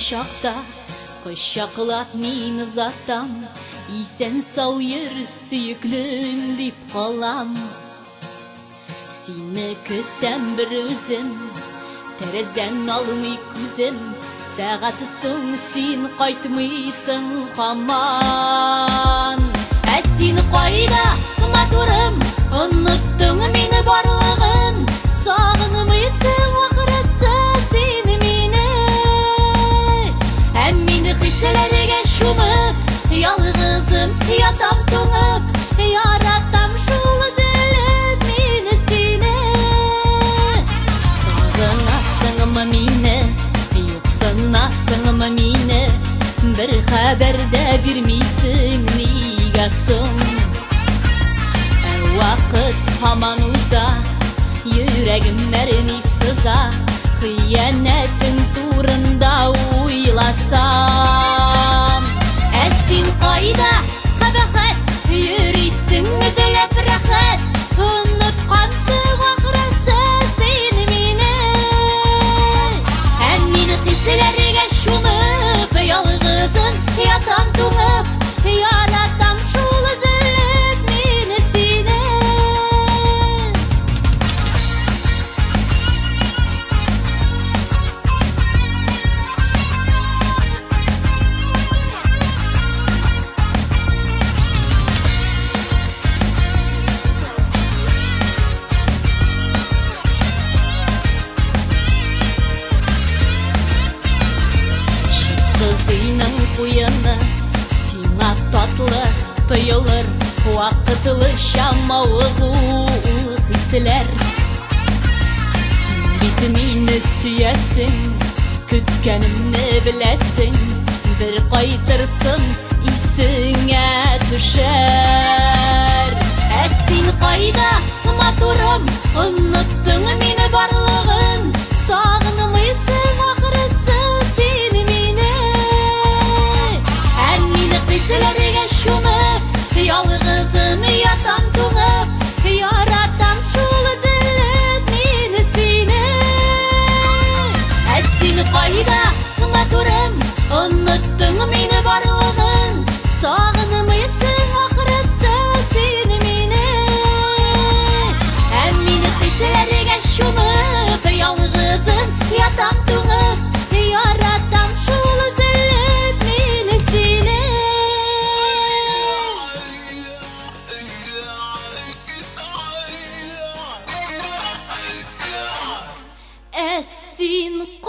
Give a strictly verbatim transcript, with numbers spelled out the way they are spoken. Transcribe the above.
шақта құшақлап мен ұзатам, исен сау ер сүйіклім деп қалам. Сені күттім бір өзім, тәрізден алмай көзім, сағаты соң сен қайтмайсың қаман. Ә сені қайда матурым, ұнаттың мені барлығын, сағынмайсың ақырысы сені мені. Әм мені қиселерге шумып, ялғызым ятам тоңып, яратам шулы зіліп мені сені. Сағынасың ма мені, yoqsanasың ма мені, бір хабарда бермейсің неге соң? Вақыт хаман ұза, жүрегім мәріне сыза, қиянәтің турында ойласам. Ә сен қайда қабақат, жүрейсің үзіліп рақат, ұнытқансың ақырысы сені мені. Ә мені қиселерге шумып, ялғызым ятам тоңып, яратам шулы зіліп мені сені. Қызының қойыны сиңа татлы тойылыр, уақытлы шамауы хислер. Сен бит мені сүйесің, күткенімні білесің, бір қайтырсын исіңе түшер. Ә сен қайда матурым, ұнаттың мені барлығын, сағынмайсың ақырысы сені мені. Әм мені қиселерге шумып, ялғызым ятам тоңып, яратам шулы зіліп мені сені. Ә сен қайда матурым, ұнаттың мені барлығын, сағынмайсың ақырысы сені мені. Әм мені қиселерге шумып, ялғызым ятам тоңып, яратам шулы зіліп мені сені. Ә сен